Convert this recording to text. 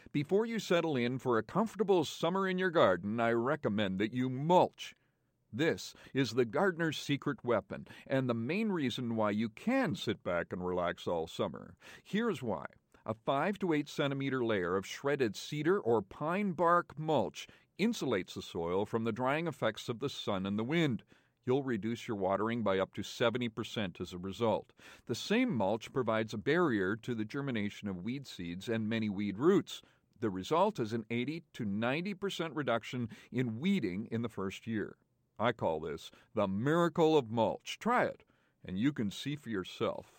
Before you settle in for a comfortable summer in your garden, I recommend that you mulch. This is the gardener's secret weapon, and the main reason why you can sit back and relax all summer. Here's why. A 5 to 8 centimeter layer of shredded cedar or pine bark mulch insulates the soil from the drying effects of the sun and the wind. You'll reduce your watering by up to 70% as a result. The same mulch provides a barrier to the germination of weed seeds and many weed roots. The result is an 80 to 90% reduction in weeding in the first year. I call this the miracle of mulch. Try it, and you can see for yourself.